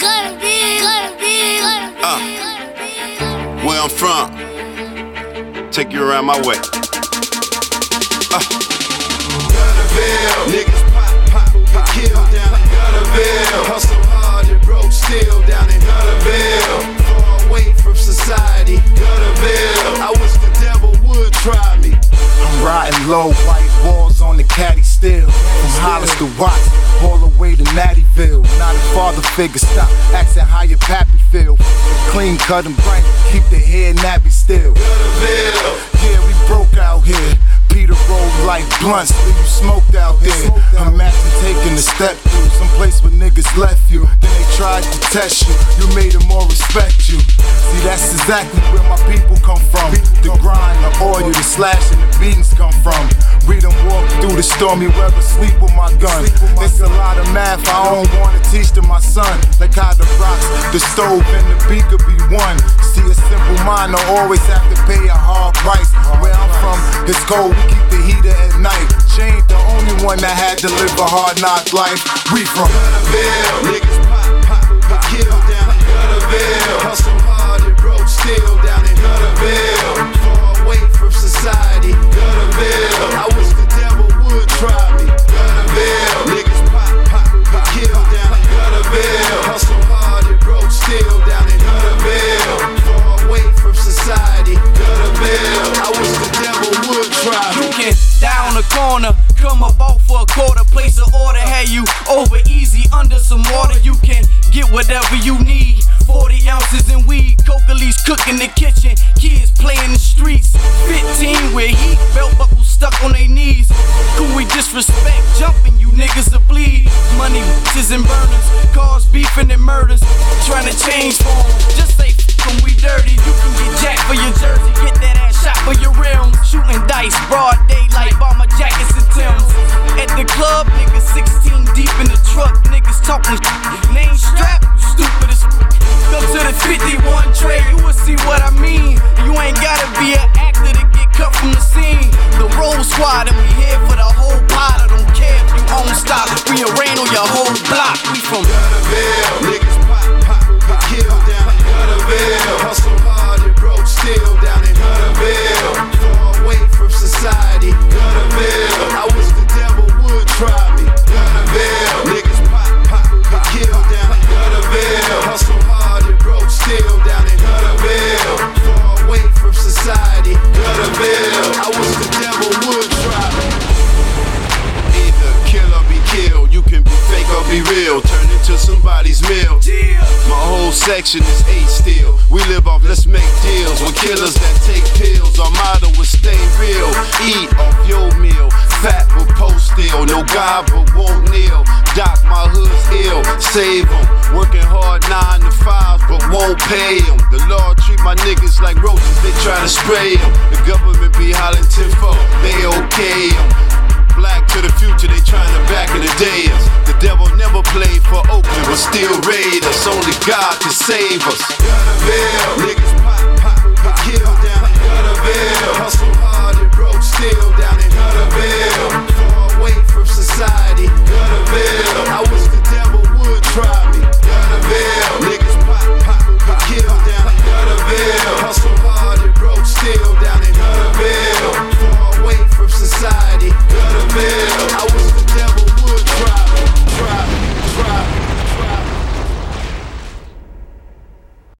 Where I'm from, take you around my way. Gutterville, niggas pop, get killed down in Gutterville. Hustle hard and broke still down in Gutterville. Far away from society, Gutterville. I wish the devil would try me. I'm riding low, white walls on the caddy still. From Hollis to Watts, all the way to Nattyville. Not a father figure, stop asking how your pappy feel. Clean cut and bright, keep the hair nappy still. Gutterville, yeah, we broke out here. Peter rolled like blunts, leave you smoked out there. Imagine taking a step through someplace where niggas left you. Then they tried to test you, you made them all respect you. See, that's exactly where my people come from. The grind, the oil, the slash, and the beatings come from. We done walk through the stormy weather, sleep with my gun. It's a lot of math I don't wanna teach to my son. Like how the rocks, the stove, and the beat could be one. See, a simple mind don't always have to pay a hard price. Where I'm from, it's cold, we keep the heater at night. She ain't the only one that had to live a hard knock life. We from Gutterville, niggas pop, get killed down in Gutterville. Hustle hard and broke still down in Gutterville. Far away from society, Gutterville. I wish the devil would try me. Gutterville, niggas pop, get killed down in Gutterville. Hustle hard and broke still down in Gutterville. Far away from society, Gutterville. I wish the devil would try me. You can down the corner, come up off for a quarter, place an order, have you over easy under some water. You can get whatever you need. 40 ounces in weed, Coca-Leafs cook in the kitchen, kids play in the streets. 15 with heat, belt buckles stuck on their knees. Could we disrespect jumping? You niggas will bleed. Money, bitches and burners, cars beefing and murders. Trying to change form, just say when we dirty. You can get jacked for your jersey, get that ass shot for your rims. Shooting dice, broad daylight, bomber jackets and Timbs. At the club, niggas 16 deep in the truck, niggas talking name strap, you stupid as Go to the 51 tray, you will see what I mean. You ain't gotta be an actor to get cut from the scene. The roll squad and we here for the whole pot. I don't care if you own stock, we a rain on your whole block. We from Gutterville, niggas pop, get killed down in Gutterville. Hustle hard and broke still down in Gutterville. Far away from society, Gutterville. I wish the devil would try me. Gutterville, niggas pop, get killed down in Gutterville. Hustle hard and broke still down in Gutterville. Far away from society, Gutterville. I wish the devil would try me. Either kill or be killed. You can be fake or be real. Turn into somebody's meal. My whole section is hate still. We live off let's make deals. When killers that take pills, our motto is stay real. Eat off your meal. Fat but post still. No God but won't kneel. Doc, my hood's ill. Save them. Working hard 9 to 5 but won't pay them. The Lord treat my niggas like roaches. They try to spray them. The government be hollering tenfold. They okay them. Black to the future, they tryna back in the days. The devil never played for Oakland, but still raid us. Only God can save us. Gutterville, niggas pop, get killed down in Gutterville. Hustle